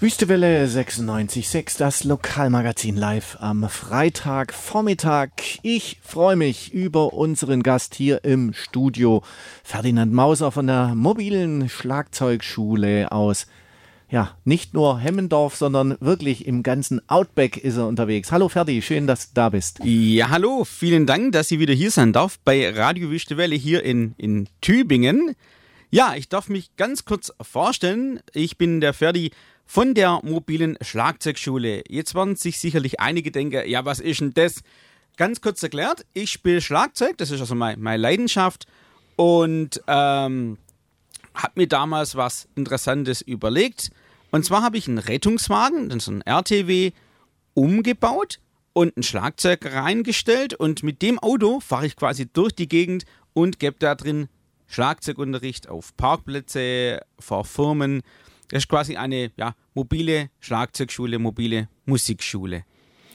Wüstewelle 96.6, das Lokalmagazin live am Freitagvormittag. Ich freue mich über unseren Gast hier im Studio, Ferdinand Mauser von der mobilen Schlagzeugschule aus, ja, nicht nur Hemmendorf, sondern wirklich im ganzen Outback ist er unterwegs. Hallo Ferdi, schön, dass du da bist. Ja, hallo, vielen Dank, dass ich wieder hier sein darf bei Radio Wüstewelle hier in Tübingen. Ja, ich darf mich ganz kurz vorstellen. Ich bin der Ferdi von der mobilen Schlagzeugschule. Jetzt werden sich sicherlich einige denken, ja, was ist denn das? Ganz kurz erklärt, ich spiele Schlagzeug, das ist also meine Leidenschaft und habe mir damals was Interessantes überlegt. Und zwar habe ich einen Rettungswagen, das ist ein RTW, umgebaut und ein Schlagzeug reingestellt und mit dem Auto fahre ich quasi durch die Gegend und gebe da drin Schlagzeugunterricht auf Parkplätze, vor Firmen. Das ist quasi eine mobile Schlagzeugschule, mobile Musikschule.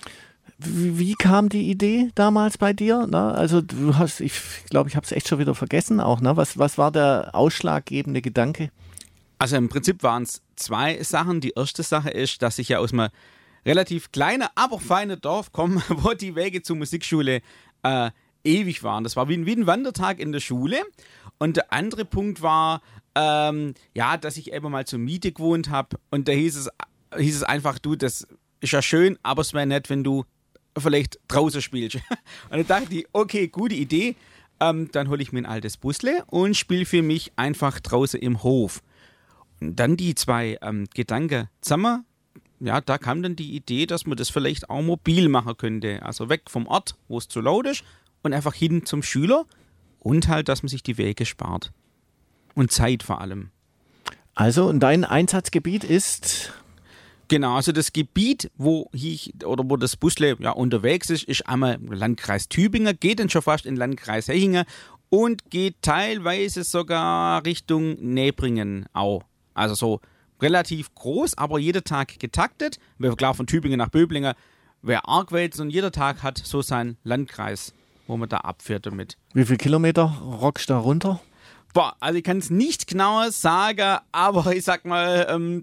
Wie kam die Idee damals bei dir? Na, also ich glaube, ich habe es echt schon wieder vergessen auch. Ne? Was war der ausschlaggebende Gedanke? Also im Prinzip waren es zwei Sachen. Die erste Sache ist, dass ich ja aus einem relativ kleinen, aber feinen Dorf komme, wo die Wege zur Musikschule ewig waren. Das war wie ein Wandertag in der Schule. Und der andere Punkt war, dass ich eben mal zur Miete gewohnt habe. Und da hieß es einfach, du, das ist ja schön, aber es wäre nett, wenn du vielleicht draußen spielst. Und da dachte ich, okay, gute Idee. Dann hole ich mir ein altes Busle und spiele für mich einfach draußen im Hof. Und dann die zwei Gedanken zusammen. Ja, da kam dann die Idee, dass man das vielleicht auch mobil machen könnte. Also weg vom Ort, wo es zu laut ist und einfach hin zum Schüler. Und halt, dass man sich die Wege spart. Und Zeit vor allem. Also, und dein Einsatzgebiet ist? Genau, also das Gebiet, wo das Busle unterwegs ist einmal Landkreis Tübingen, geht dann schon fast in Landkreis Hechingen und geht teilweise sogar Richtung Nebringen auch. Also so relativ groß, aber jeder Tag getaktet. Klar, von Tübingen nach Böblingen wäre arg weit und jeder Tag hat so seinen Landkreis, wo man da abfährt damit. Wie viele Kilometer rockst du da runter? Also ich kann es nicht genauer sagen, aber ich sag mal,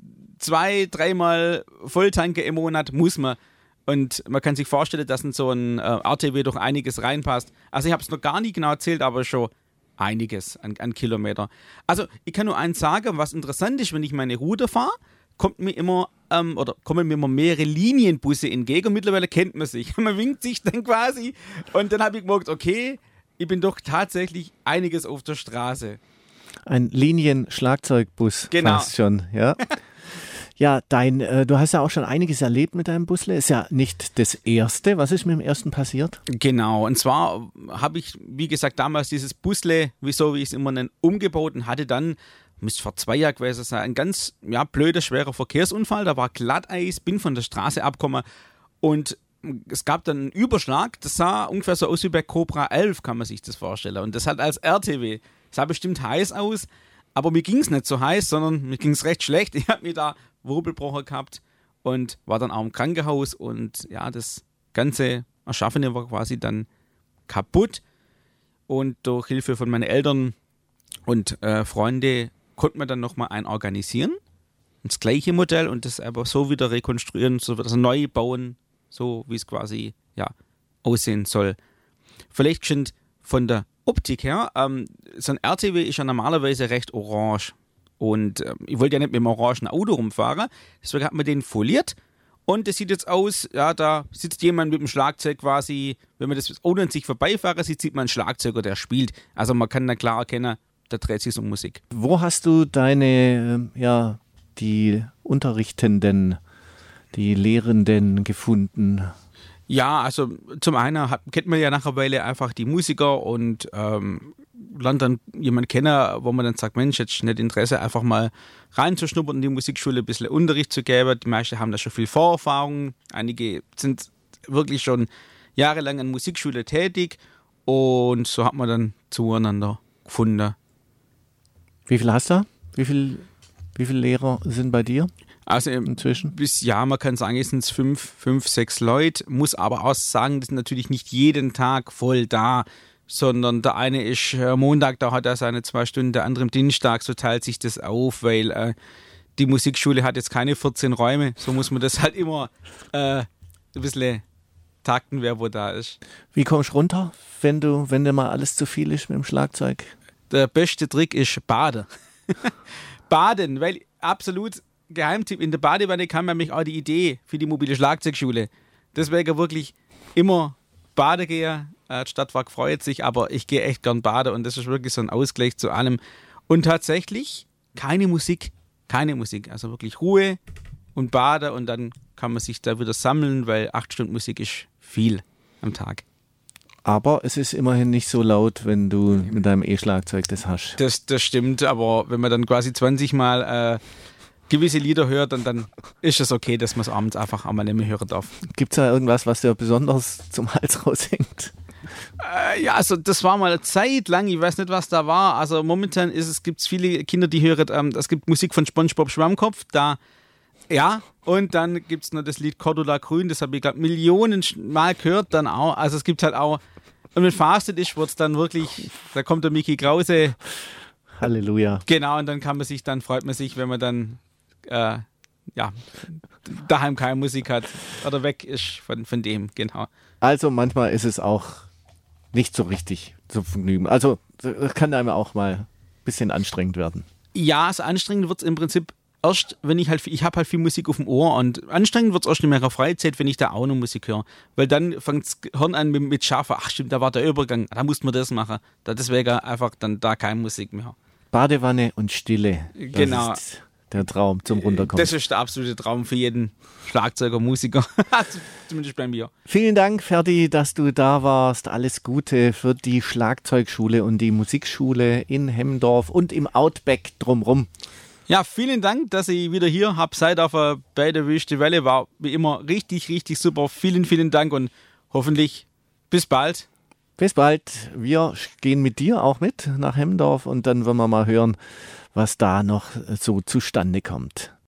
2-3 Mal Volltanke im Monat muss man. Und man kann sich vorstellen, dass in so ein RTW doch einiges reinpasst. Also ich habe es noch gar nicht genau erzählt, aber schon einiges an Kilometer. Also ich kann nur eins sagen, was interessant ist, wenn ich meine Route fahre, kommen mir immer mehrere Linienbusse entgegen und mittlerweile kennt man sich. Man winkt sich dann quasi und dann habe ich gemerkt, okay, ich bin doch tatsächlich einiges auf der Straße. Ein Linien-Schlagzeugbus genau. Fast schon, ja. Ja, du hast ja auch schon einiges erlebt mit deinem Busle. Ist ja nicht das erste. Was ist mit dem ersten passiert? Genau, und zwar habe ich, wie gesagt, damals dieses Busle, wie ich es immer nenne, umgebaut und hatte dann, müsste vor 2 Jahren gewesen sein, ein ganz blöder, schwerer Verkehrsunfall. Da war Glatteis, bin von der Straße abgekommen und es gab dann einen Überschlag. Das sah ungefähr so aus wie bei Cobra 11, kann man sich das vorstellen. Und das hat als RTW, sah bestimmt heiß aus, aber mir ging es nicht so heiß, sondern mir ging es recht schlecht. Ich habe mir da Wirbelbruch gehabt und war dann auch im Krankenhaus und das ganze Erschaffene war quasi dann kaputt. Und durch Hilfe von meinen Eltern und Freunde konnte man dann nochmal einen organisieren. Das gleiche Modell und das aber so wieder rekonstruieren, also neu bauen, so wie es quasi aussehen soll. Vielleicht schon von der Optik her, so ein RTW ist ja normalerweise recht orange. Und ich wollte ja nicht mit dem orangen Auto rumfahren, deswegen hat man den foliert. Und das sieht jetzt aus, da sitzt jemand mit dem Schlagzeug quasi, wenn man das Auto an sich vorbeifahren sieht, sieht man einen Schlagzeuger, der spielt. Also man kann dann klar erkennen, da dreht sich um Musik. Wo hast du die Unterrichtenden, die Lehrenden gefunden? Ja, also zum einen kennt man ja nach einer Weile einfach die Musiker und lernt dann jemanden kennen, wo man dann sagt, Mensch, jetzt nicht Interesse, einfach mal reinzuschnuppern in die Musikschule, ein bisschen Unterricht zu geben. Die meisten haben da schon viel Vorerfahrung. Einige sind wirklich schon jahrelang in Musikschule tätig und so hat man dann zueinander gefunden. Wie viel hast du? Wie viele Lehrer sind bei dir? Also inzwischen? Man kann sagen, es sind 5, 6 Leute, muss aber auch sagen, das ist natürlich nicht jeden Tag voll da, sondern der eine ist Montag, da hat er seine 2 Stunden, der andere am Dienstag, so teilt sich das auf, weil die Musikschule hat jetzt keine 14 Räume, so muss man das halt immer ein bisschen takten, wer wo da ist. Wie kommst du runter, wenn dir mal alles zu viel ist mit dem Schlagzeug? Der beste Trick ist Baden. Baden, weil absolut Geheimtipp, in der Badewanne kam nämlich auch die Idee für die mobile Schlagzeugschule. Deswegen wirklich immer baden gehen. Die Stadtwerk freut sich, aber ich gehe echt gern baden und das ist wirklich so ein Ausgleich zu allem. Und tatsächlich keine Musik. Also wirklich Ruhe und baden und dann kann man sich da wieder sammeln, weil 8 Stunden Musik ist viel am Tag. Aber es ist immerhin nicht so laut, wenn du mit deinem E-Schlagzeug das hast. Das stimmt, aber wenn man dann quasi 20 Mal gewisse Lieder hört, dann ist es okay, dass man es abends einfach einmal nicht mehr hören darf. Gibt es da irgendwas, was dir besonders zum Hals raushängt? Ja, also das war mal eine Zeit lang, ich weiß nicht, was da war. Also momentan gibt es viele Kinder, die hören, es gibt Musik von SpongeBob Schwammkopf, und dann gibt es noch das Lied Cordula Grün, das habe ich glaube Millionen Mal gehört dann auch. Also es gibt halt auch, und wenn Fastet ist, wird es dann wirklich, da kommt der Mickey Krause. Halleluja. Genau, und dann freut man sich, wenn man dann daheim keine Musik hat oder weg ist von dem, genau. Also manchmal ist es auch nicht so richtig zum Vergnügen. Also das kann einem auch mal ein bisschen anstrengend werden. Ja, so anstrengend wird es im Prinzip erst, wenn ich habe halt viel Musik auf dem Ohr und anstrengend wird es erst in meiner Freizeit, wenn ich da auch noch Musik höre. Weil dann fängt das Hirn an mit Schafen, ach stimmt, da war der Übergang, da musste man das machen. Deswegen einfach dann da keine Musik mehr. Badewanne und Stille. Das genau. Ist der Traum zum Runterkommen. Das ist der absolute Traum für jeden Schlagzeuger, Musiker. Zumindest bei mir. Vielen Dank, Ferdi, dass du da warst. Alles Gute für die Schlagzeugschule und die Musikschule in Hemmendorf und im Outback drumrum. Ja, vielen Dank, dass ich wieder hier habe. Seid auf bei der Wüste Welle. War wie immer richtig, richtig super. Vielen, vielen Dank und hoffentlich bis bald. Bis bald. Wir gehen mit dir auch mit nach Hemmendorf und dann werden wir mal hören, was da noch so zustande kommt.